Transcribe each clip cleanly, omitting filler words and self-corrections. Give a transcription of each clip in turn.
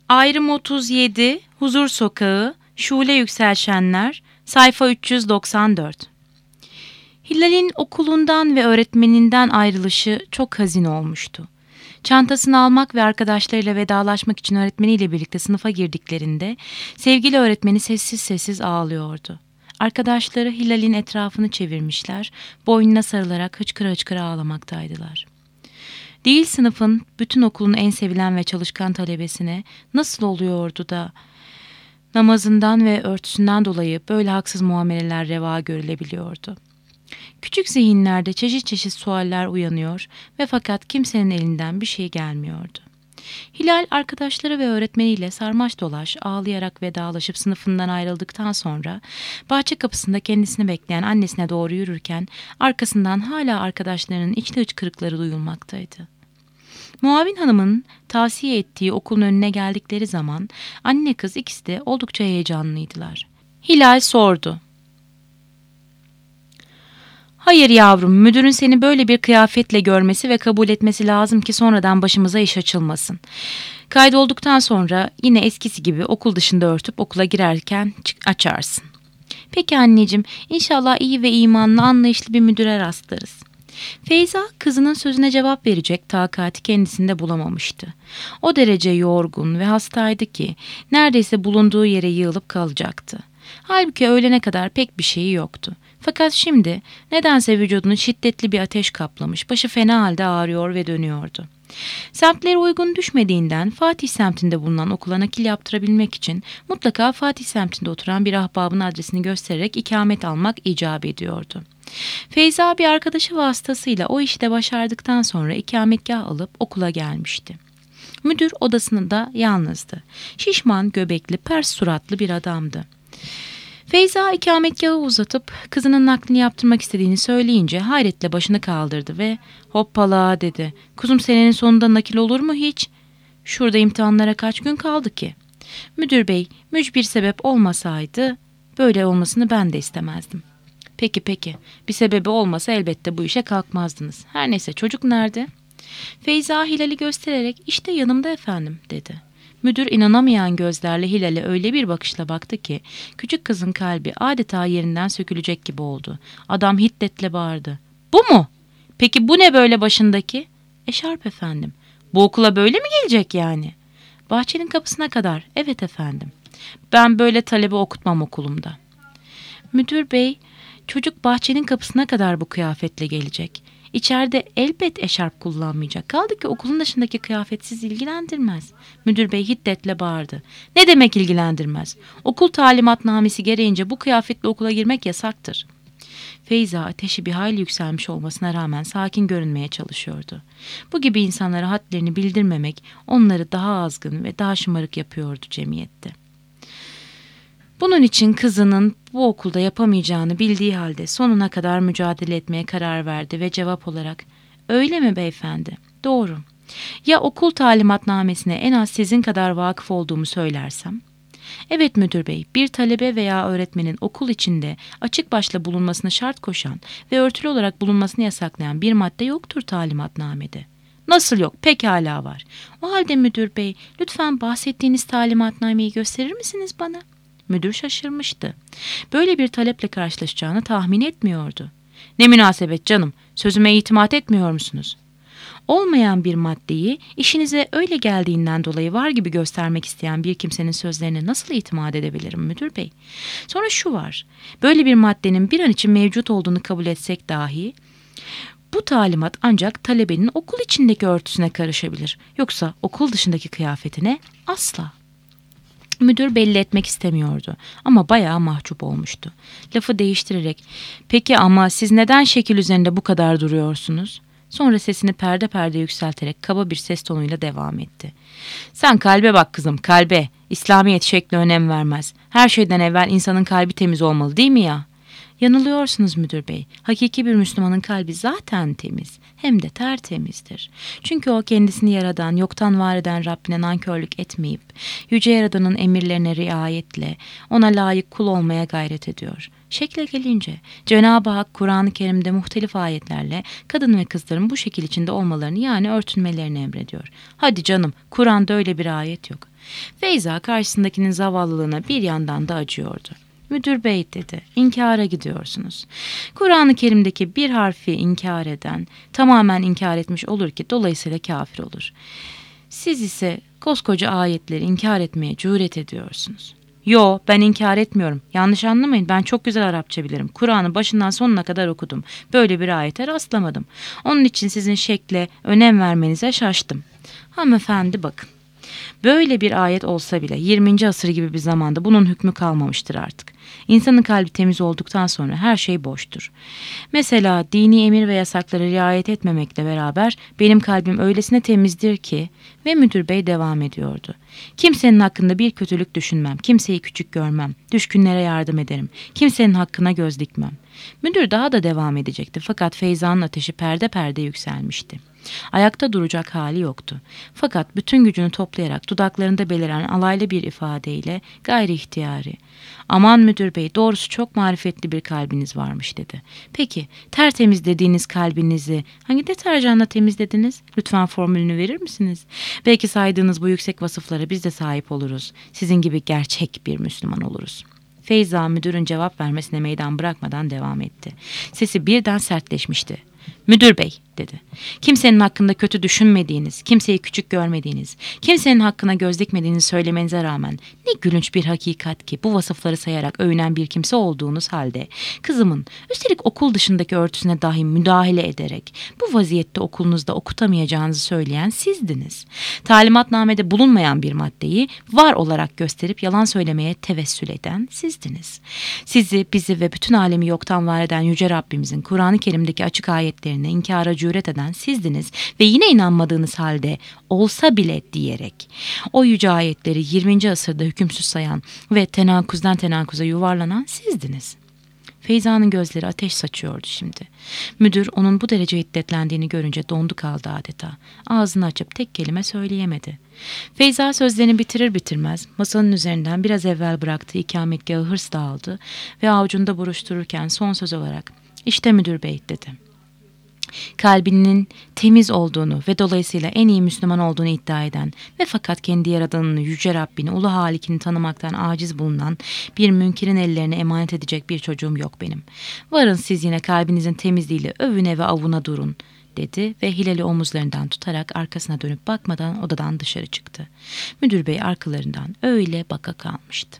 Ayrım 37, Huzur Sokağı, Şule Yükselşenler, sayfa 394. Hilal'in okulundan ve öğretmeninden ayrılışı çok hazin olmuştu. Çantasını almak ve arkadaşlarıyla vedalaşmak için öğretmeniyle birlikte sınıfa girdiklerinde sevgili öğretmeni sessiz sessiz ağlıyordu. Arkadaşları Hilal'in etrafını çevirmişler, boynuna sarılarak hıçkıra hıçkıra ağlamaktaydılar. Değil sınıfın, bütün okulun en sevilen ve çalışkan talebesine nasıl oluyordu da namazından ve örtüsünden dolayı böyle haksız muameleler reva görülebiliyordu. Küçük zihinlerde çeşit çeşit sualler uyanıyor ve fakat kimsenin elinden bir şey gelmiyordu. Hilal arkadaşları ve öğretmeniyle sarmaş dolaş ağlayarak vedalaşıp sınıfından ayrıldıktan sonra bahçe kapısında kendisini bekleyen annesine doğru yürürken arkasından hala arkadaşlarının içli hıçkırıkları duyulmaktaydı. Muavin hanımın tavsiye ettiği okulun önüne geldikleri zaman anne kız ikisi de oldukça heyecanlıydılar. Hilal sordu. Hayır yavrum, müdürün seni böyle bir kıyafetle görmesi ve kabul etmesi lazım ki sonradan başımıza iş açılmasın. Kaydolduktan sonra yine eskisi gibi okul dışında örtüp okula girerken açarsın. Peki anneciğim, inşallah iyi ve imanlı, anlayışlı bir müdüre rastlarız. Feyza kızının sözüne cevap verecek takati kendisinde bulamamıştı. O derece yorgun ve hastaydı ki neredeyse bulunduğu yere yığılıp kalacaktı. Halbuki öğlene kadar pek bir şeyi yoktu. Fakat şimdi nedense vücudunu şiddetli bir ateş kaplamış, başı fena halde ağrıyor ve dönüyordu. Semtleri uygun düşmediğinden Fatih semtinde bulunan okula nakil yaptırabilmek için mutlaka Fatih semtinde oturan bir ahbabın adresini göstererek ikamet almak icap ediyordu. Feyza bir arkadaşı vasıtasıyla o işi de başardıktan sonra ikametgah alıp okula gelmişti. Müdür odasında yalnızdı. Şişman, göbekli, pers suratlı bir adamdı. Feyza ikametgahı uzatıp kızının naklini yaptırmak istediğini söyleyince hayretle başını kaldırdı ve hoppala dedi. Kuzum senenin sonunda nakil olur mu hiç? Şurada imtihanlara kaç gün kaldı ki? Müdür bey, mücbir sebep olmasaydı böyle olmasını ben de istemezdim. Peki bir sebebi olmasa elbette bu işe kalkmazdınız. Her neyse çocuk nerede? Feyza Hilal'i göstererek işte yanımda efendim dedi. Müdür inanamayan gözlerle Hilal'e öyle bir bakışla baktı ki küçük kızın kalbi adeta yerinden sökülecek gibi oldu. Adam hiddetle bağırdı. Bu mu? Peki bu ne böyle başındaki? Eşarp efendim. Bu okula böyle mi gelecek yani? Bahçenin kapısına kadar. Evet efendim. Ben böyle talebe okutmam okulumda. Müdür bey, çocuk bahçenin kapısına kadar bu kıyafetle gelecek. İçeride elbet eşarp kullanmayacak. Kaldı ki okulun dışındaki kıyafet sizi ilgilendirmez. Müdür bey hiddetle bağırdı. Ne demek ilgilendirmez? Okul talimatnamesi gereğince bu kıyafetle okula girmek yasaktır. Feyza ateşi bir hayli yükselmiş olmasına rağmen sakin görünmeye çalışıyordu. Bu gibi insanlara hadlerini bildirmemek onları daha azgın ve daha şımarık yapıyordu cemiyette. Bunun için kızının bu okulda yapamayacağını bildiği halde sonuna kadar mücadele etmeye karar verdi ve cevap olarak "Öyle mi beyefendi? Doğru. Ya okul talimatnamesine en az sizin kadar vakıf olduğumu söylersem?" "Evet müdür bey, bir talebe veya öğretmenin okul içinde açık başla bulunmasını şart koşan ve örtülü olarak bulunmasını yasaklayan bir madde yoktur talimatnamede." "Nasıl yok? Pekala var. O halde müdür bey, lütfen bahsettiğiniz talimatnameyi gösterir misiniz bana?" Müdür şaşırmıştı. Böyle bir taleple karşılaşacağını tahmin etmiyordu. "Ne münasebet canım, sözüme itimat etmiyor musunuz?" Olmayan bir maddeyi işinize öyle geldiğinden dolayı var gibi göstermek isteyen bir kimsenin sözlerine nasıl itimat edebilirim müdür bey? Sonra şu var, böyle bir maddenin bir an için mevcut olduğunu kabul etsek dahi, bu talimat ancak talebenin okul içindeki örtüsüne karışabilir. Yoksa okul dışındaki kıyafetine asla. Müdür belli etmek istemiyordu ama bayağı mahcup olmuştu. Lafı değiştirerek, "Peki ama siz neden şekil üzerinde bu kadar duruyorsunuz?" Sonra sesini perde perde yükselterek kaba bir ses tonuyla devam etti. "Sen kalbe bak kızım, kalbe. İslamiyet şekle önem vermez. Her şeyden evvel insanın kalbi temiz olmalı değil mi ya?" Yanılıyorsunuz müdür bey. Hakiki bir Müslümanın kalbi zaten temiz, hem de tertemizdir. Çünkü o kendisini yaradan, yoktan var eden Rabbine nankörlük etmeyip, Yüce Yaradan'ın emirlerine riayetle, ona layık kul olmaya gayret ediyor. Şekle gelince, Cenab-ı Hak Kur'an-ı Kerim'de muhtelif ayetlerle kadın ve kızların bu şekil içinde olmalarını, yani örtünmelerini emrediyor. Hadi canım, Kur'an'da öyle bir ayet yok. Feyza karşısındakinin zavallılığına bir yandan da acıyordu. Müdür bey dedi, inkara gidiyorsunuz. Kur'an-ı Kerim'deki bir harfi inkar eden tamamen inkar etmiş olur ki dolayısıyla kafir olur. Siz ise koskoca ayetleri inkar etmeye cüret ediyorsunuz. Yo, ben inkar etmiyorum. Yanlış anlamayın, ben çok güzel Arapça bilirim. Kur'an'ı başından sonuna kadar okudum. Böyle bir ayete rastlamadım. Onun için sizin şekle önem vermenize şaştım. Hanımefendi bakın. Böyle bir ayet olsa bile 20. asır gibi bir zamanda bunun hükmü kalmamıştır artık. İnsanın kalbi temiz olduktan sonra her şey boştur. Mesela dini emir ve yasaklara riayet etmemekle beraber benim kalbim öylesine temizdir ki, ve müdür bey devam ediyordu. Kimsenin hakkında bir kötülük düşünmem, kimseyi küçük görmem, düşkünlere yardım ederim, kimsenin hakkına göz dikmem. Müdür daha da devam edecekti fakat Feyza'nın ateşi perde perde yükselmişti. Ayakta duracak hali yoktu. Fakat bütün gücünü toplayarak dudaklarında beliren alaylı bir ifadeyle gayri ihtiyari, "Aman müdür bey, doğrusu çok marifetli bir kalbiniz varmış," dedi. "Peki tertemiz dediğiniz kalbinizi hangi deterjanla temizlediniz? Lütfen formülünü verir misiniz? Belki saydığınız bu yüksek vasıflara biz de sahip oluruz. Sizin gibi gerçek bir Müslüman oluruz." Feyza müdürün cevap vermesine meydan bırakmadan devam etti. Sesi birden sertleşmişti. "Müdür bey," dedi. "Kimsenin hakkında kötü düşünmediğiniz, kimseyi küçük görmediğiniz, kimsenin hakkına göz dikmediğinizi söylemenize rağmen ne gülünç bir hakikat ki bu vasıfları sayarak övünen bir kimse olduğunuz halde kızımın, üstelik okul dışındaki örtüsüne dahi müdahale ederek bu vaziyette okulunuzda okutamayacağınızı söyleyen sizdiniz. Talimatnamede bulunmayan bir maddeyi var olarak gösterip yalan söylemeye tevessül eden sizdiniz. Sizi, bizi ve bütün alemi yoktan var eden Yüce Rabbimizin Kur'an-ı Kerim'deki açık ayetlerine inkara cüret eden sizdiniz ve yine inanmadığınız halde olsa bile diyerek o yüce ayetleri 20. asırda hükümsüz sayan ve tenakuzdan tenakuza yuvarlanan sizdiniz." Feyza'nın gözleri ateş saçıyordu şimdi. Müdür onun bu derece hiddetlendiğini görünce dondu kaldı adeta. Ağzını açıp tek kelime söyleyemedi. Feyza sözlerini bitirir bitirmez masanın üzerinden biraz evvel bıraktığı ikametgahı hırsla aldı ve avucunda buruştururken son söz olarak "İşte müdür bey," dedi. Kalbinin temiz olduğunu ve dolayısıyla en iyi Müslüman olduğunu iddia eden ve fakat kendi yaradanını, Yüce Rabbini, Ulu Halik'ini tanımaktan aciz bulunan bir münkirin ellerine emanet edecek bir çocuğum yok benim. Varın siz yine kalbinizin temizliğiyle övüne ve avuna durun, dedi ve Hilal'i omuzlarından tutarak arkasına dönüp bakmadan odadan dışarı çıktı. Müdür bey arkalarından öyle baka kalmıştı.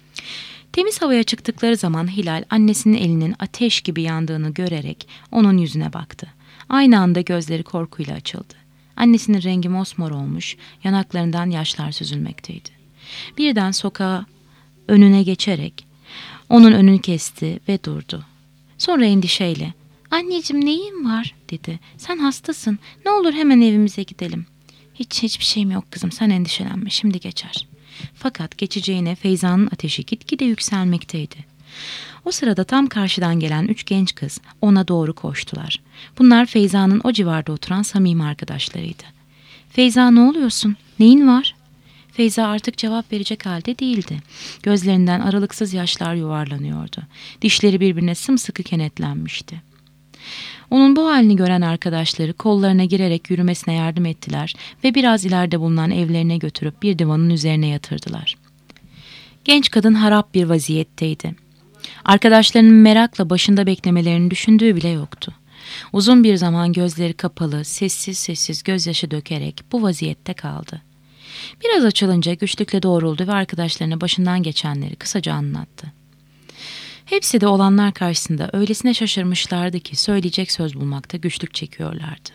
Temiz havaya çıktıkları zaman Hilal annesinin elinin ateş gibi yandığını görerek onun yüzüne baktı. Aynı anda gözleri korkuyla açıldı. Annesinin rengi mosmor olmuş, yanaklarından yaşlar süzülmekteydi. Birden sokağa önüne geçerek onun önünü kesti ve durdu. Sonra endişeyle "Anneciğim, neyin var?" dedi. "Sen hastasın. Ne olur hemen evimize gidelim." Hiçbir şeyim yok kızım, sen endişelenme, şimdi geçer." Fakat geçeceğine Feyza'nın ateşi gitgide yükselmekteydi. O sırada tam karşıdan gelen 3 genç kız ona doğru koştular. Bunlar Feyza'nın o civarda oturan samimi arkadaşlarıydı. "Feyza, ne oluyorsun? Neyin var?" Feyza artık cevap verecek halde değildi. Gözlerinden aralıksız yaşlar yuvarlanıyordu. Dişleri birbirine sımsıkı kenetlenmişti. Onun bu halini gören arkadaşları kollarına girerek yürümesine yardım ettiler ve biraz ileride bulunan evlerine götürüp bir divanın üzerine yatırdılar. Genç kadın harap bir vaziyetteydi. Arkadaşlarının merakla başında beklemelerini düşündüğü bile yoktu. Uzun bir zaman gözleri kapalı, sessiz sessiz gözyaşı dökerek bu vaziyette kaldı. Biraz açılınca güçlükle doğruldu ve arkadaşlarına başından geçenleri kısaca anlattı. Hepsi de olanlar karşısında öylesine şaşırmışlardı ki söyleyecek söz bulmakta güçlük çekiyorlardı.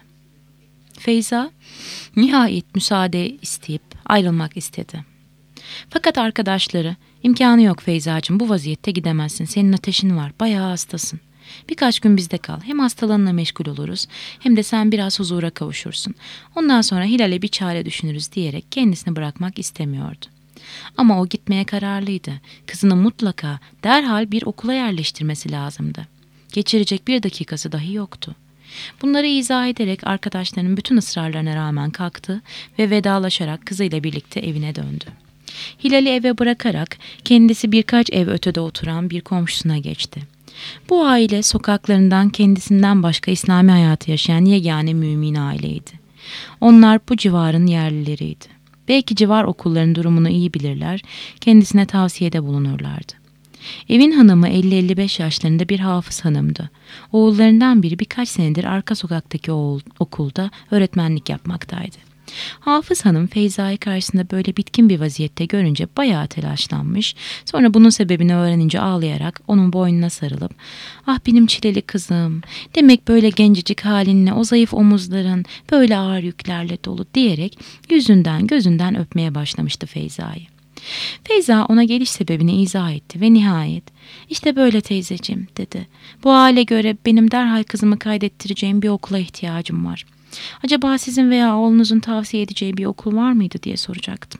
Feyza nihayet müsaade isteyip ayrılmak istedi. Fakat arkadaşları "İmkanı yok Feyzacığım, bu vaziyette gidemezsin, senin ateşin var, bayağı hastasın. Birkaç gün bizde kal, hem hastalığınla meşgul oluruz hem de sen biraz huzura kavuşursun. Ondan sonra Hilal'e bir çare düşünürüz," diyerek kendisini bırakmak istemiyordu. Ama o gitmeye kararlıydı. Kızını mutlaka derhal bir okula yerleştirmesi lazımdı. Geçirecek bir dakikası dahi yoktu. Bunları izah ederek arkadaşlarının bütün ısrarlarına rağmen kalktı ve vedalaşarak kızıyla birlikte evine döndü. Hilal'i eve bırakarak kendisi birkaç ev ötede oturan bir komşusuna geçti. Bu aile sokaklarından kendisinden başka İslami hayatı yaşayan yegane mümin aileydi. Onlar bu civarın yerlileriydi. Belki civar okulların durumunu iyi bilirler, kendisine tavsiyede bulunurlardı. Evin hanımı 50-55 yaşlarında bir hafız hanımdı. Oğullarından biri birkaç senedir arka sokaktaki okulda öğretmenlik yapmaktaydı. Hafız hanım Feyza'yı karşısında böyle bitkin bir vaziyette görünce bayağı telaşlanmış. Sonra bunun sebebini öğrenince ağlayarak onun boynuna sarılıp "Ah benim çileli kızım, demek böyle gencecik halinle o zayıf omuzların böyle ağır yüklerle dolu" diyerek yüzünden gözünden öpmeye başlamıştı Feyza'yı. Feyza ona geliş sebebini izah etti ve nihayet "İşte böyle teyzeciğim" dedi. "Bu hale göre benim derhal kızımı kaydettireceğim bir okula ihtiyacım var. Acaba sizin veya oğlunuzun tavsiye edeceği bir okul var mıydı diye soracaktım."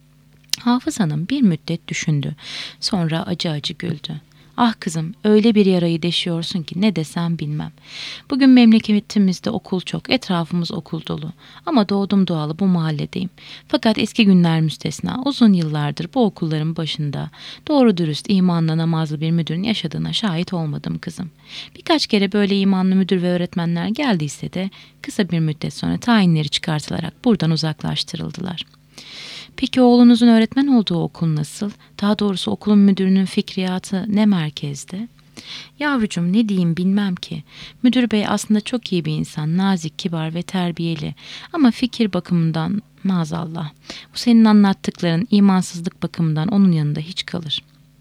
Hafız hanım bir müddet düşündü. Sonra acı acı güldü. "Ah kızım, öyle bir yarayı deşiyorsun ki ne desem bilmem. Bugün memleketimizde okul çok, etrafımız okul dolu. Ama doğdum doğalı bu mahalledeyim. Fakat eski günler müstesna, uzun yıllardır bu okulların başında doğru dürüst imanla namazlı bir müdürün yaşadığına şahit olmadım kızım. Birkaç kere böyle imanlı müdür ve öğretmenler geldiyse de kısa bir müddet sonra tayinleri çıkartılarak buradan uzaklaştırıldılar." "Peki oğlunuzun öğretmen olduğu okul nasıl? Daha doğrusu okulun müdürünün fikriyatı ne merkezde?" "Yavrucuğum ne diyeyim bilmem ki. Müdür bey aslında çok iyi bir insan, nazik, kibar ve terbiyeli. Ama fikir bakımından maazallah. Bu senin anlattıkların imansızlık bakımından onun yanında hiç kalır.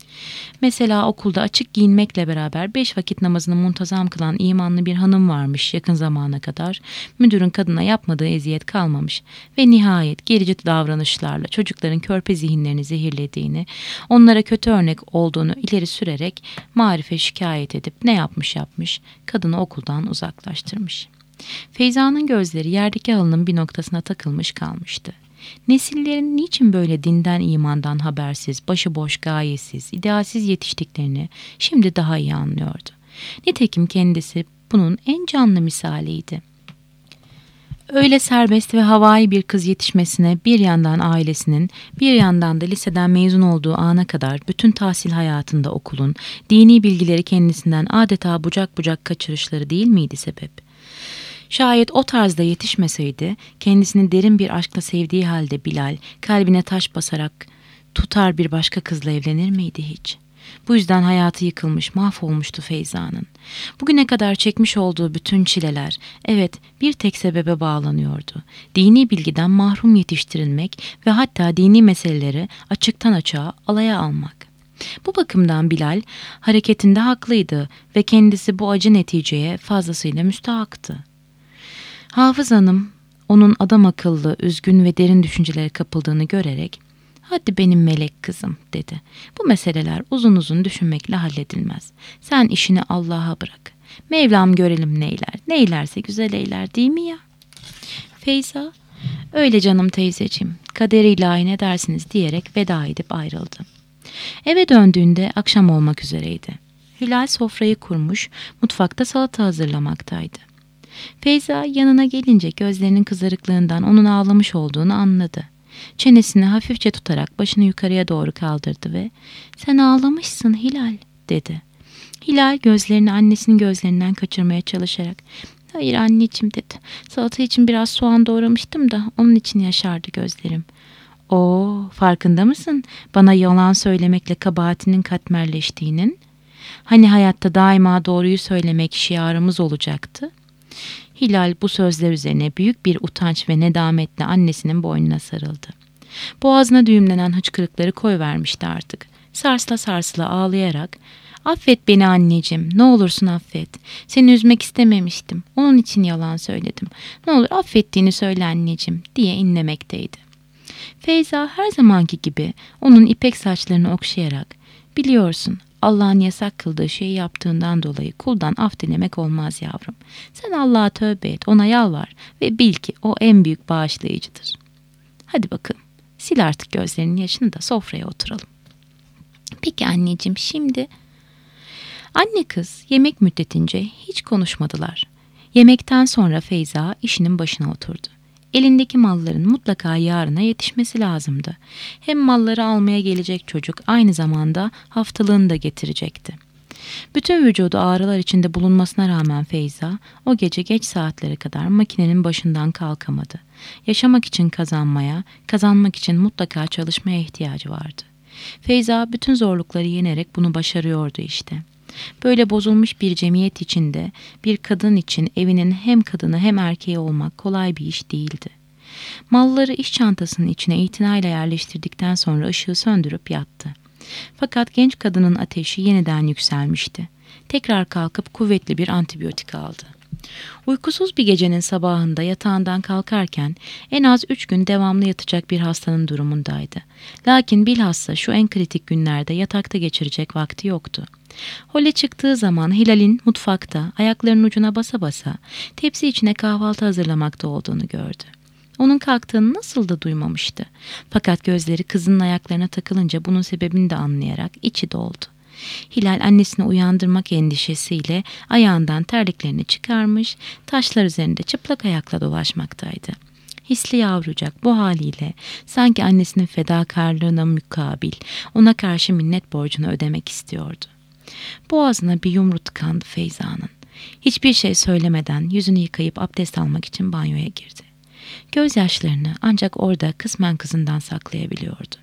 Mesela okulda açık giyinmekle beraber 5 vakit namazını muntazam kılan imanlı bir hanım varmış yakın zamana kadar. Müdürün kadına yapmadığı eziyet kalmamış ve nihayet gerici davranışlarla çocukların körpe zihinlerini zehirlediğini, onlara kötü örnek olduğunu ileri sürerek Marif'e şikayet edip ne yapmış kadını okuldan uzaklaştırmış." Feyza'nın gözleri yerdeki halının bir noktasına takılmış kalmıştı. Nesillerin niçin böyle dinden imandan habersiz, başıboş, gayesiz, idealsiz yetiştiklerini şimdi daha iyi anlıyordu. Nitekim kendisi bunun en canlı misaliydi. Öyle serbest ve havai bir kız yetişmesine bir yandan ailesinin, bir yandan da liseden mezun olduğu ana kadar bütün tahsil hayatında okulun, dini bilgileri kendisinden adeta bucak bucak kaçırışları değil miydi sebep? Şayet o tarzda yetişmeseydi, kendisini derin bir aşkla sevdiği halde Bilal, kalbine taş basarak tutar bir başka kızla evlenir miydi hiç? Bu yüzden hayatı yıkılmış, mahvolmuştu Feyza'nın. Bugüne kadar çekmiş olduğu bütün çileler, evet bir tek sebebe bağlanıyordu. Dini bilgiden mahrum yetiştirilmek ve hatta dini meseleleri açıktan açığa alaya almak. Bu bakımdan Bilal hareketinde haklıydı ve kendisi bu acı neticeye fazlasıyla müstahaktı. Hafız hanım onun adam akıllı, üzgün ve derin düşüncelere kapıldığını görerek "Hadi benim melek kızım" dedi. "Bu meseleler uzun uzun düşünmekle halledilmez. Sen işini Allah'a bırak. Mevlam görelim neyler. Neylerse güzel eyler değil mi ya?" Feyza "Öyle canım teyzeciğim, kaderi ilahi ne dersiniz" diyerek veda edip ayrıldı. Eve döndüğünde akşam olmak üzereydi. Hilal sofrayı kurmuş, mutfakta salata hazırlamaktaydı. Feyza yanına gelince gözlerinin kızarıklığından onun ağlamış olduğunu anladı. Çenesini hafifçe tutarak başını yukarıya doğru kaldırdı ve "Sen ağlamışsın Hilal" dedi. Hilal gözlerini annesinin gözlerinden kaçırmaya çalışarak "Hayır anneciğim" dedi. "Salata için biraz soğan doğramıştım da onun için yaşardı gözlerim." "Oo, farkında mısın bana yalan söylemekle kabahatinin katmerleştiğinin? Hani hayatta daima doğruyu söylemek şiarımız olacaktı?" Hilal bu sözler üzerine büyük bir utanç ve nedametle annesinin boynuna sarıldı. Boğazına düğümlenen hıçkırıkları koyvermişti artık. Sarsla sarsla ağlayarak "Affet beni anneciğim, ne olursun affet. Seni üzmek istememiştim. Onun için yalan söyledim. Ne olur affettiğini söyle anneciğim" diye inlemekteydi. Feyza her zamanki gibi onun ipek saçlarını okşayarak "Biliyorsun, Allah'ın yasak kıldığı şeyi yaptığından dolayı kuldan af dilemek olmaz yavrum. Sen Allah'a tövbe et, ona yalvar ve bil ki o en büyük bağışlayıcıdır. Hadi bakalım, Sil artık gözlerinin yaşını da sofraya oturalım. Peki anneciğim şimdi... Anne kız yemek müddetince hiç konuşmadılar. Yemekten sonra Feyza işinin başına oturdu. Elindeki malların mutlaka yarına yetişmesi lazımdı. Hem malları almaya gelecek çocuk aynı zamanda haftalığını da getirecekti. Bütün vücudu ağrılar içinde bulunmasına rağmen Feyza o gece geç saatlere kadar makinenin başından kalkamadı. Yaşamak için kazanmaya, kazanmak için mutlaka çalışmaya ihtiyacı vardı. Feyza bütün zorlukları yenerek bunu başarıyordu işte. Böyle bozulmuş bir cemiyet içinde bir kadın için evinin hem kadını hem erkeği olmak kolay bir iş değildi. Malları iş çantasının içine itinayla yerleştirdikten sonra ışığı söndürüp yattı. Fakat genç kadının ateşi yeniden yükselmişti. Tekrar kalkıp kuvvetli bir antibiyotik aldı. Uykusuz bir gecenin sabahında yatağından kalkarken en az 3 gün devamlı yatacak bir hastanın durumundaydı. Lakin bilhassa şu en kritik günlerde yatakta geçirecek vakti yoktu. Hole çıktığı zaman Hilal'in mutfakta ayaklarının ucuna basa basa tepsi içine kahvaltı hazırlamakta olduğunu gördü. Onun kalktığını nasıl da duymamıştı. Fakat gözleri kızının ayaklarına takılınca bunun sebebini de anlayarak içi doldu. Hilal annesini uyandırmak endişesiyle ayağından terliklerini çıkarmış, taşlar üzerinde çıplak ayakla dolaşmaktaydı. Hisli yavrucak bu haliyle sanki annesinin fedakarlığına mukabil ona karşı minnet borcunu ödemek istiyordu. Boğazına bir yumru tıkandı Feyza'nın. Hiçbir şey söylemeden yüzünü yıkayıp abdest almak için banyoya girdi. Gözyaşlarını ancak orada kısmen kızından saklayabiliyordu.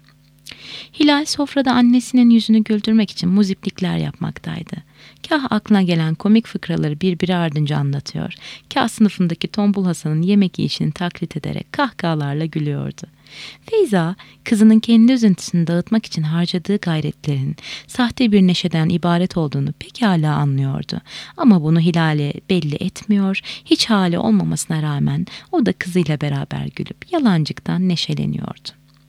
Hilal sofrada annesinin yüzünü güldürmek için muziplikler yapmaktaydı. Kah aklına gelen komik fıkraları birbiri ardınca anlatıyor, kah sınıfındaki Tombul Hasan'ın yemek yiyişini taklit ederek kahkahalarla gülüyordu. Feyza, kızının kendi üzüntüsünü dağıtmak için harcadığı gayretlerin sahte bir neşeden ibaret olduğunu pekala anlıyordu. Ama bunu Hilal'e belli etmiyor, hiç hali olmamasına rağmen o da kızıyla beraber gülüp yalancıktan neşeleniyordu.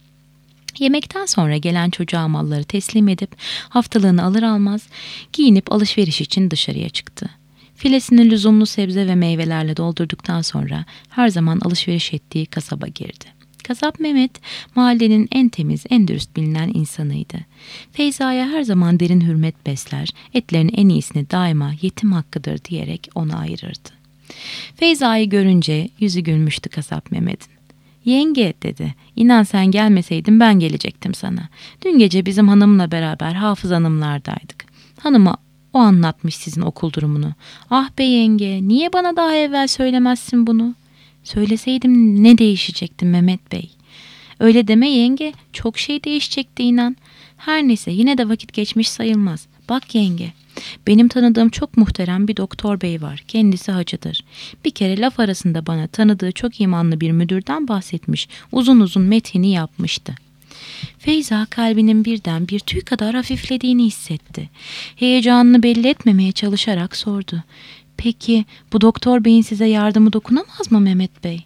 Yemekten sonra gelen çocuğa malları teslim edip haftalığını alır almaz giyinip alışveriş için dışarıya çıktı. Filesini lüzumlu sebze ve meyvelerle doldurduktan sonra her zaman alışveriş ettiği kasaba girdi. Kasap Mehmet mahallenin en temiz, en dürüst bilinen insanıydı. Feyza'ya her zaman derin hürmet besler, etlerin en iyisini daima yetim hakkıdır diyerek onu ayırırdı. Feyza'yı görünce yüzü gülmüştü kasap Mehmet'in. Yenge dedi, inan sen gelmeseydin ben gelecektim sana. Dün gece bizim hanımla beraber Hafız Hanımlardaydık. Hanıma o anlatmış sizin okul durumunu. Ah be yenge, niye bana daha evvel söylemezsin bunu? Söyleseydim ne değişecekti Mehmet Bey? Öyle deme yenge, çok şey değişecekti inan. Her neyse yine de vakit geçmiş sayılmaz. Bak yenge, benim tanıdığım çok muhterem bir doktor bey var. Kendisi hacıdır. Bir kere laf arasında bana tanıdığı çok imanlı bir müdürden bahsetmiş. Uzun uzun methini yapmıştı. Feyza kalbinin birden bir tüy kadar hafiflediğini hissetti. Heyecanını belli etmemeye çalışarak sordu. Peki bu doktor beyin size yardımı dokunamaz mı Mehmet Bey?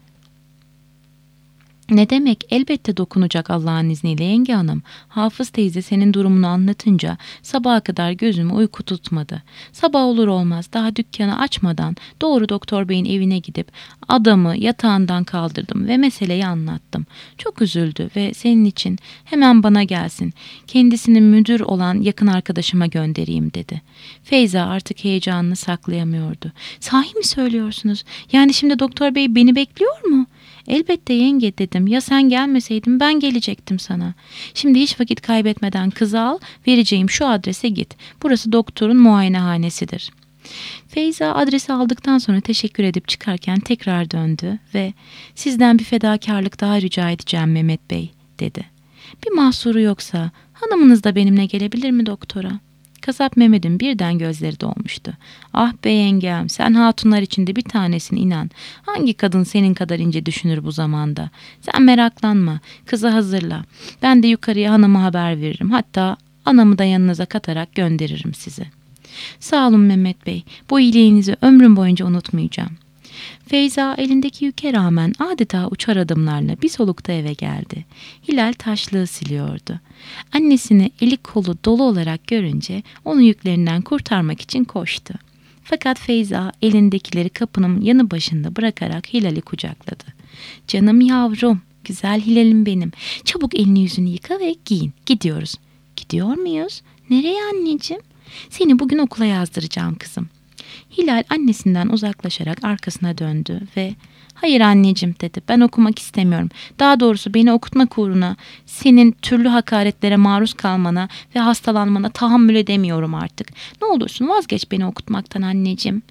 Ne demek? Elbette dokunacak Allah'ın izniyle yenge hanım. Hafız teyze senin durumunu anlatınca sabaha kadar gözümü uyku tutmadı. Sabah olur olmaz daha dükkanı açmadan doğru doktor beyin evine gidip adamı yatağından kaldırdım ve meseleyi anlattım. Çok üzüldü ve senin için hemen bana gelsin. Kendisini müdür olan yakın arkadaşıma göndereyim dedi. Feyza artık heyecanını saklayamıyordu. Sahi mi söylüyorsunuz? Yani şimdi doktor bey beni bekliyor mu? Elbette yenge dedim. Ya sen gelmeseydin ben gelecektim sana. Şimdi hiç vakit kaybetmeden kızı al, vereceğim şu adrese git. Burası doktorun muayenehanesidir. Feyza adresi aldıktan sonra teşekkür edip çıkarken tekrar döndü ve sizden bir fedakarlık daha rica edeceğim Mehmet Bey dedi. Bir mahsuru yoksa hanımınız da benimle gelebilir mi doktora? Kasap Mehmet'in birden gözleri dolmuştu. Ah be yengem, sen hatunlar içinde bir tanesin inan. Hangi kadın senin kadar ince düşünür bu zamanda? Sen meraklanma, kızı hazırla. Ben de yukarıya hanıma haber veririm. Hatta anamı da yanınıza katarak gönderirim sizi. Sağ olun Mehmet Bey, bu iyiliğinizi ömrüm boyunca unutmayacağım. Feyza elindeki yüke rağmen adeta uçar adımlarla bir solukta eve geldi. Hilal taşlığı siliyordu. Annesini eli kolu dolu olarak görünce onu yüklerinden kurtarmak için koştu. Fakat Feyza elindekileri kapının yanı başında bırakarak Hilal'i kucakladı. Canım yavrum Güzel Hilal'im benim. Çabuk elini yüzünü yıka ve giyin. Gidiyoruz. Gidiyor muyuz? Nereye anneciğim? Seni bugün okula yazdıracağım kızım. Hilal annesinden uzaklaşarak arkasına döndü ve hayır anneciğim dedi. Ben okumak istemiyorum. Daha doğrusu beni okutmak uğruna senin türlü hakaretlere maruz kalmana ve hastalanmana tahammül edemiyorum artık. Ne olursun vazgeç beni okutmaktan anneciğim.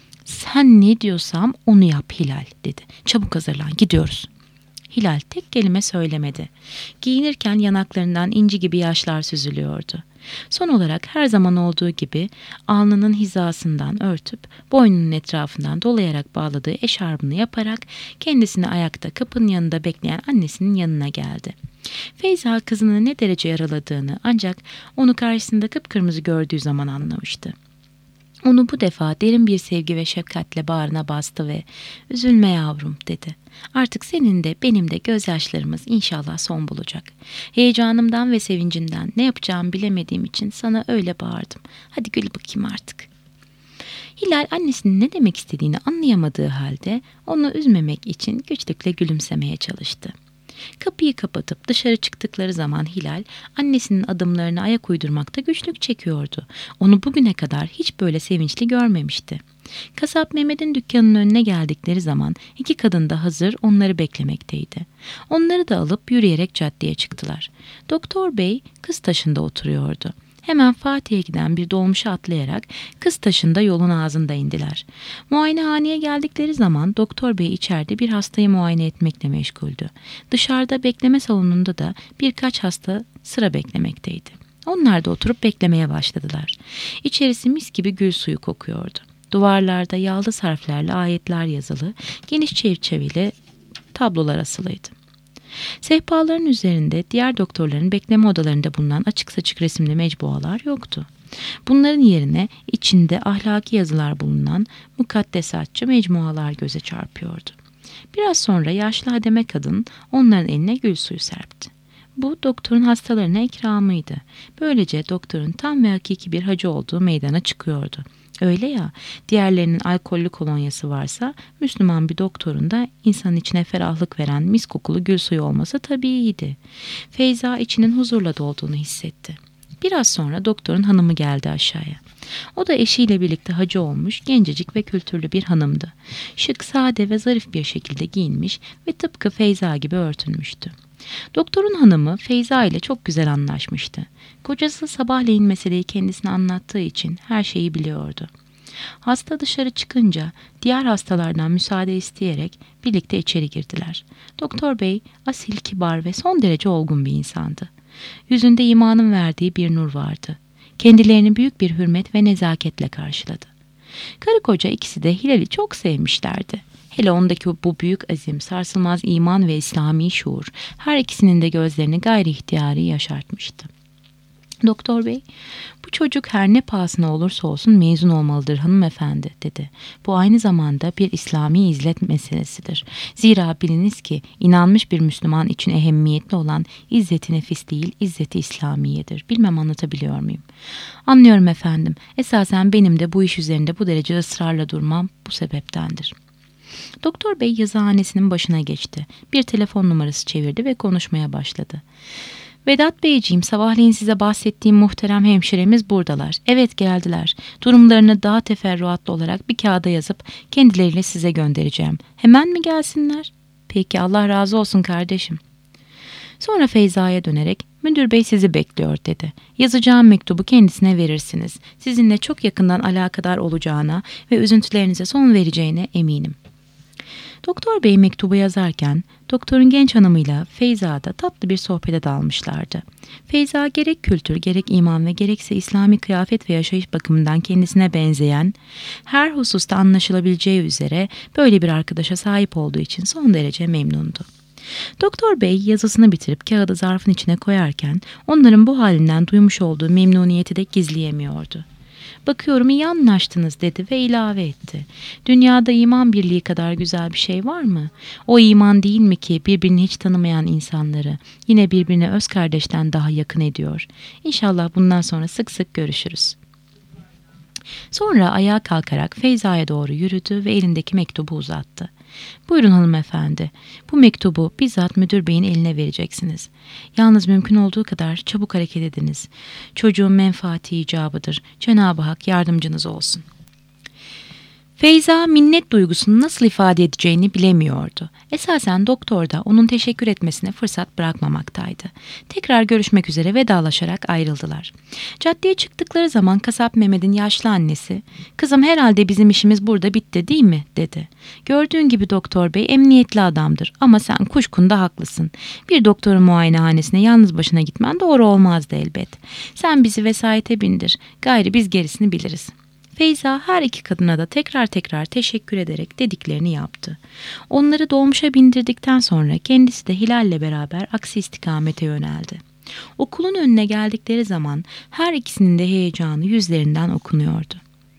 Sen ne diyorsam onu yap Hilal dedi. Çabuk hazırlan gidiyoruz. Hilal tek kelime söylemedi. Giyinirken yanaklarından inci gibi yaşlar süzülüyordu. Son olarak her zaman olduğu gibi alnının hizasından örtüp boynunun etrafından dolayarak bağladığı eşarbını yaparak kendisini ayakta kapının yanında bekleyen annesinin yanına geldi. Feyza kızını ne derece yaraladığını ancak onu karşısında kıpkırmızı gördüğü zaman anlamıştı. Onu bu defa derin bir sevgi ve şefkatle bağrına bastı ve "Üzülme yavrum" dedi. "Artık senin de benim de gözyaşlarımız inşallah son bulacak. Heyecanımdan ve sevincimden ne yapacağımı bilemediğim için sana öyle bağırdım. Hadi gül bakayım artık." Hilal annesinin ne demek istediğini anlayamadığı halde onu üzmemek için güçlükle gülümsemeye çalıştı. Kapıyı kapatıp dışarı çıktıkları zaman Hilal annesinin adımlarına ayak uydurmakta güçlük çekiyordu. Onu bugüne kadar hiç böyle sevinçli görmemişti. Kasap Mehmet'in dükkanının önüne geldikleri zaman iki kadın da hazır onları beklemekteydi. Onları da alıp yürüyerek caddeye çıktılar. Doktor Bey Kıztaşı'nda oturuyordu. Hemen Fatih'e giden bir dolmuşa atlayarak Kıztaşı'nda yolun ağzında indiler. Muayenehaneye geldikleri zaman doktor bey içeride bir hastayı muayene etmekle meşguldü. Dışarıda bekleme salonunda da birkaç hasta sıra beklemekteydi. Onlar da oturup beklemeye başladılar. İçerisi mis gibi gül suyu kokuyordu. Duvarlarda yağlı harflerle ayetler yazılı, geniş çerçeveli tablolar asılıydı. Sehpaların üzerinde diğer doktorların bekleme odalarında bulunan açık saçık resimli mecbualar yoktu. Bunların yerine içinde ahlaki yazılar bulunan mukaddesatçı mecmualar göze çarpıyordu. Biraz sonra yaşlı hademe kadın onların eline gül suyu serpti. Bu doktorun hastalarına ikramıydı. Böylece doktorun tam ve hakiki bir hacı olduğu meydana çıkıyordu. Öyle ya, diğerlerinin alkollü kolonyası varsa Müslüman bir doktorun da insanın içine ferahlık veren mis kokulu gül suyu olması tabiiydi. Feyza içinin huzurla dolduğunu hissetti. Biraz sonra doktorun hanımı geldi aşağıya. O da eşiyle birlikte hacı olmuş, gencecik ve kültürlü bir hanımdı. Şık, sade ve zarif bir şekilde giyinmiş ve tıpkı Feyza gibi örtünmüştü. Doktorun hanımı Feyza ile çok güzel anlaşmıştı. Kocası sabahleyin meseleyi kendisine anlattığı için her şeyi biliyordu. Hasta dışarı çıkınca diğer hastalardan müsaade isteyerek birlikte içeri girdiler. Doktor bey asil, kibar ve son derece olgun bir insandı. Yüzünde imanın verdiği bir nur vardı. Kendilerini büyük bir hürmet ve nezaketle karşıladı. Karı koca ikisi de Hilal'i çok sevmişlerdi. Hele ondaki bu büyük azim, sarsılmaz iman ve İslami şuur her ikisinin de gözlerini gayri ihtiyari yaşartmıştı. Doktor bey, "Bu çocuk her ne pahasına olursa olsun mezun olmalıdır hanımefendi" dedi. "Bu aynı zamanda bir İslami izlet meselesidir. Zira biliniz ki inanmış bir Müslüman için ehemmiyetli olan izzeti nefis değil, izzeti İslamiyedir. Bilmem anlatabiliyor muyum?" "Anlıyorum efendim. Esasen benim de bu iş üzerinde bu derece ısrarla durmam bu sebeptendir." Doktor bey yazıhanesinin başına geçti. Bir telefon numarası çevirdi ve konuşmaya başladı. "Vedat Beyciğim, sabahleyin size bahsettiğim muhterem hemşiremiz buradalar. Evet, geldiler. Durumlarını daha teferruatlı olarak bir kağıda yazıp kendileriyle size göndereceğim. Hemen mi gelsinler?" "Peki, Allah razı olsun kardeşim." Sonra Feyza'ya dönerek "Müdür bey sizi bekliyor" dedi. "Yazacağım mektubu kendisine verirsiniz. Sizinle çok yakından alakadar olacağına ve üzüntülerinize son vereceğine eminim." Doktor bey mektubu yazarken doktorun genç hanımıyla Feyza da tatlı bir sohbete dalmışlardı. Feyza gerek kültür, gerek iman ve gerekse İslami kıyafet ve yaşayış bakımından kendisine benzeyen, her hususta anlaşılabileceği üzere böyle bir arkadaşa sahip olduğu için son derece memnundu. Doktor bey yazısını bitirip kağıdı zarfın içine koyarken onların bu halinden duymuş olduğu memnuniyeti de gizleyemiyordu. "Bakıyorum iyi anlaştınız" dedi ve ilave etti. "Dünyada iman birliği kadar güzel bir şey var mı? O iman değil mi ki birbirini hiç tanımayan insanları yine birbirine öz kardeşten daha yakın ediyor? İnşallah bundan sonra sık sık görüşürüz." Sonra ayağa kalkarak Feyza'ya doğru yürüdü ve elindeki mektubu uzattı. Buyurun hanımefendi. Bu mektubu bizzat müdür beyin eline vereceksiniz. Yalnız mümkün olduğu kadar çabuk hareket ediniz. Çocuğun menfaati icabıdır. Cenab-ı Hak yardımcınız olsun. Feyza minnet duygusunu nasıl ifade edeceğini bilemiyordu. Esasen doktor da onun teşekkür etmesine fırsat bırakmamaktaydı. Tekrar görüşmek üzere vedalaşarak ayrıldılar. Caddeye çıktıkları zaman kasap Mehmet'in yaşlı annesi, "Kızım, herhalde bizim işimiz burada bitti değil mi?" dedi. "Gördüğün gibi doktor bey emniyetli adamdır ama sen kuşkunda haklısın. Bir doktorun muayenehanesine yalnız başına gitmen doğru olmazdı elbet. Sen bizi vesayete bindir, gayrı biz gerisini biliriz." Feyza her iki kadına da tekrar teşekkür ederek dediklerini yaptı. Onları dolmuşa bindirdikten sonra kendisi de Hilal'le beraber aksi istikamete yöneldi. Okulun önüne geldikleri zaman her ikisinin de heyecanı yüzlerinden okunuyordu.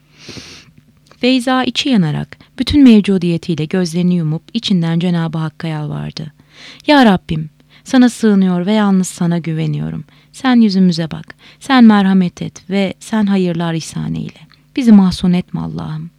Feyza içi yanarak bütün mevcudiyetiyle gözlerini yumup içinden Cenab-ı Hakk'a yalvardı. "Ya Rabbim, sana sığınıyor ve yalnız sana güveniyorum. Sen yüzümüze bak, sen merhamet et ve sen hayırlar ihsan eyle. Bizi mahzun etme Allah'ım."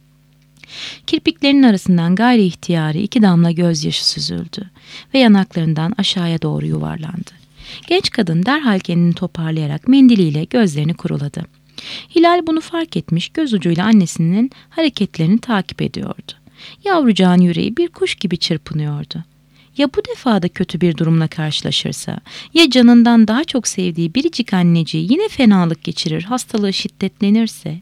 Kirpiklerinin arasından gayri ihtiyari 2 damla gözyaşı süzüldü ve yanaklarından aşağıya doğru yuvarlandı. Genç kadın derhal kendini toparlayarak mendiliyle gözlerini kuruladı. Hilal bunu fark etmiş, göz ucuyla annesinin hareketlerini takip ediyordu. Yavrucağın yüreği bir kuş gibi çırpınıyordu. Ya bu defa da kötü bir durumla karşılaşırsa, ya canından daha çok sevdiği biricik anneciği yine fenalık geçirir, hastalığı şiddetlenirse?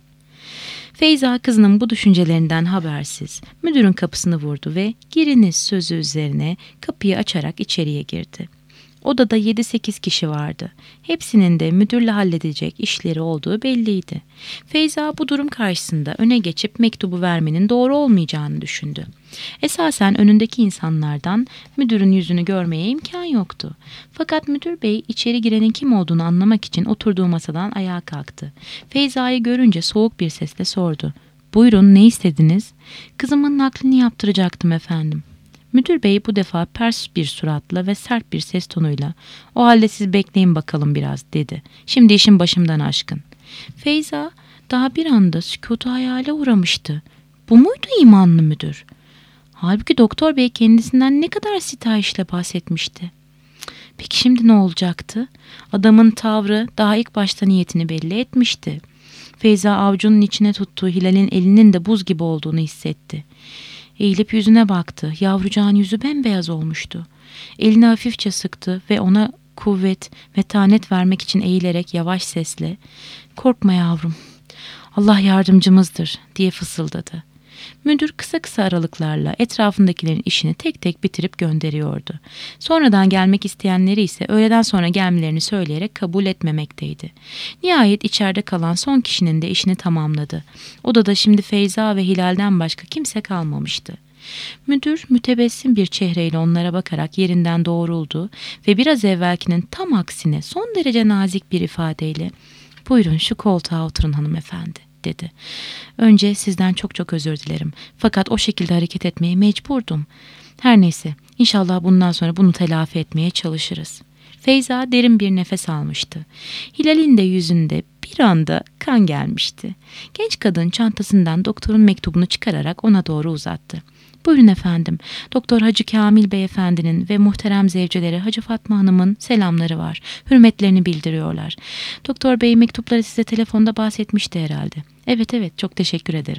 Feyza kızının bu düşüncelerinden habersiz müdürün kapısını vurdu ve "Giriniz" sözü üzerine kapıyı açarak içeriye girdi. Odada 7-8 kişi vardı. Hepsinin de müdürle halledecek işleri olduğu belliydi. Feyza bu durum karşısında öne geçip mektubu vermenin doğru olmayacağını düşündü. Esasen önündeki insanlardan müdürün yüzünü görmeye imkan yoktu. Fakat müdür bey içeri girenin kim olduğunu anlamak için oturduğu masadan ayağa kalktı. Feyza'yı görünce soğuk bir sesle sordu. "Buyurun, ne istediniz?" "Kızımın naklini yaptıracaktım efendim." Müdür bey bu defa pers bir suratla ve sert bir ses tonuyla "O halde siz bekleyin bakalım biraz" dedi. "Şimdi işin başımdan aşkın." Feyza daha bir anda sükutu hayale uğramıştı. Bu muydu imanlı müdür? Halbuki doktor bey kendisinden ne kadar sitayişle bahsetmişti. Peki şimdi ne olacaktı? Adamın tavrı daha ilk başta niyetini belli etmişti. Feyza avucunun içine tuttuğu Hilal'in elinin de buz gibi olduğunu hissetti. Eğilip yüzüne baktı. Yavrucağın yüzü bembeyaz olmuştu. Elini hafifçe sıktı ve ona kuvvet, metanet vermek için eğilerek yavaş sesle "Korkma yavrum, Allah yardımcımızdır" diye fısıldadı. Müdür kısa aralıklarla etrafındakilerin işini tek tek bitirip gönderiyordu. Sonradan gelmek isteyenleri ise öğleden sonra gelmelerini söyleyerek kabul etmemekteydi. Nihayet içeride kalan son kişinin de işini tamamladı. Odada şimdi Feyza ve Hilal'den başka kimse kalmamıştı. Müdür mütebessim bir çehreyle onlara bakarak yerinden doğruldu ve biraz evvelkinin tam aksine son derece nazik bir ifadeyle "Buyurun şu koltuğa oturun hanımefendi" dedi. "Önce sizden çok özür dilerim. Fakat o şekilde hareket etmeye mecburdum. Her neyse, inşallah bundan sonra bunu telafi etmeye çalışırız." Feyza derin bir nefes almıştı. Hilal'in de yüzünde bir anda kan gelmişti. Genç kadın çantasından doktorun mektubunu çıkararak ona doğru uzattı. "Buyurun efendim. Doktor Hacı Kamil Beyefendinin ve muhterem zevceleri Hacı Fatma Hanım'ın selamları var. Hürmetlerini bildiriyorlar. Doktor Bey mektupları size telefonda bahsetmişti herhalde." Evet, çok teşekkür ederim."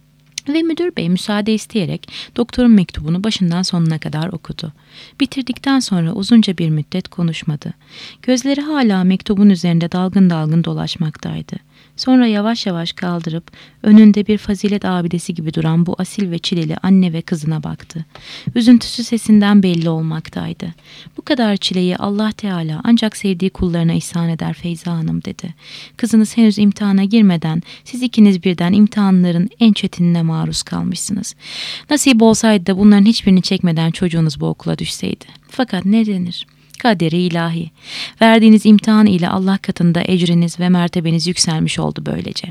Ve müdür bey müsaade isteyerek doktorun mektubunu başından sonuna kadar okudu. Bitirdikten sonra uzunca bir müddet konuşmadı. Gözleri hala mektubun üzerinde dalgın dalgın dolaşmaktaydı. Sonra yavaş yavaş kaldırıp önünde bir fazilet abidesi gibi duran bu asil ve çileli anne ve kızına baktı. Üzüntüsü sesinden belli olmaktaydı. "Bu kadar çileyi Allah Teala ancak sevdiği kullarına ihsan eder Feyza Hanım" dedi. "Kızınız henüz imtihana girmeden siz ikiniz birden imtihanların en çetinine maruz kalmışsınız. Nasip olsaydı da bunların hiçbirini çekmeden çocuğunuz bu okula düşseydi. Fakat ne denir? Kaderi ilahi. Verdiğiniz imtihan ile Allah katında ecriniz ve mertebeniz yükselmiş oldu böylece."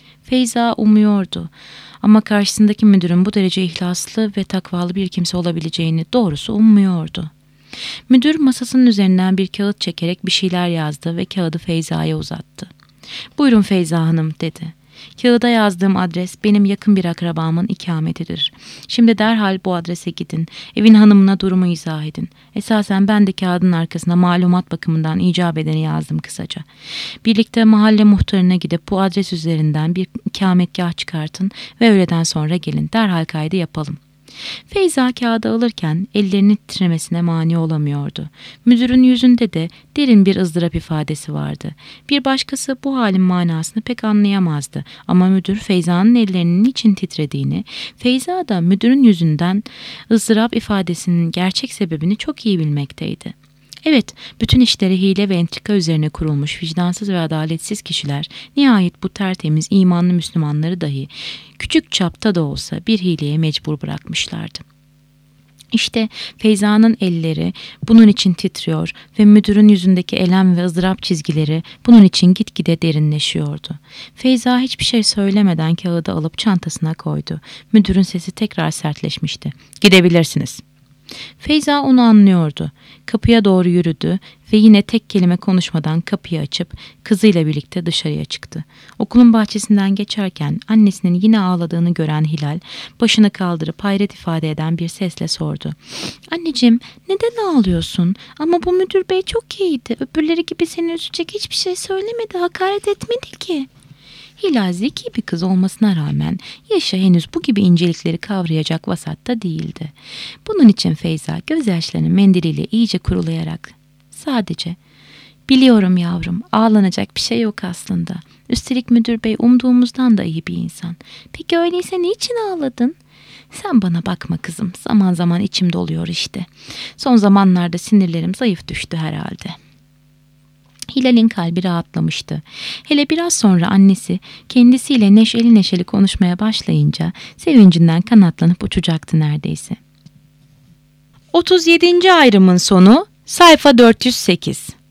Feyza umuyordu ama karşısındaki müdürün bu derece ihlaslı ve takvalı bir kimse olabileceğini doğrusu ummuyordu. Müdür masasının üzerinden bir kağıt çekerek bir şeyler yazdı ve kağıdı Feyza'ya uzattı. "Buyurun Feyza Hanım" dedi. Kağıda yazdığım adres benim yakın bir akrabamın ikametidir. Şimdi derhal bu adrese gidin. Evin hanımına durumu izah edin. Esasen ben de kağıdın arkasına malumat bakımından icap edeni yazdım kısaca. Birlikte mahalle muhtarına gidip bu adres üzerinden bir ikametgah çıkartın ve öğleden sonra gelin. Derhal kaydı yapalım. Feyza kağıdı alırken ellerinin titremesine mani olamıyordu. Müdürün yüzünde de derin bir ızdırap ifadesi vardı. Bir başkası bu halin manasını pek anlayamazdı ama müdür Feyza'nın ellerinin niçin titrediğini, Feyza da müdürün yüzünden ızdırap ifadesinin gerçek sebebini çok iyi bilmekteydi. Evet, bütün işleri hile ve entrika üzerine kurulmuş vicdansız ve adaletsiz kişiler nihayet bu tertemiz imanlı Müslümanları dahi küçük çapta da olsa bir hileye mecbur bırakmışlardı. İşte Feyza'nın elleri bunun için titriyor ve müdürün yüzündeki elem ve ızdırap çizgileri bunun için gitgide derinleşiyordu. Feyza hiçbir şey söylemeden kağıdı alıp çantasına koydu. Müdürün sesi tekrar sertleşmişti. "Gidebilirsiniz." Feyza onu anlıyordu. Kapıya doğru yürüdü ve yine tek kelime konuşmadan kapıyı açıp kızıyla birlikte dışarıya çıktı. Okulun bahçesinden geçerken annesinin yine ağladığını gören Hilal başını kaldırıp hayret ifade eden bir sesle sordu. "Anneciğim, neden ağlıyorsun? Ama bu müdür bey çok iyiydi. Öbürleri gibi seni üzecek hiçbir şey söylemedi, hakaret etmedi ki." Hilal zeki bir kız olmasına rağmen yaşı henüz bu gibi incelikleri kavrayacak vasatta değildi. Bunun için Feyza gözyaşlarını mendiliyle iyice kurulayarak sadece "Biliyorum yavrum, ağlanacak bir şey yok aslında. Üstelik müdür bey umduğumuzdan da iyi bir insan. Peki öyleyse niçin ağladın?" "Sen bana bakma kızım, zaman zaman içim doluyor işte. Son zamanlarda sinirlerim zayıf düştü herhalde." Hilal'in kalbi rahatlamıştı. Hele biraz sonra annesi kendisiyle neşeli neşeli konuşmaya başlayınca sevincinden kanatlanıp uçacaktı neredeyse. 37. ayrımın sonu sayfa 408.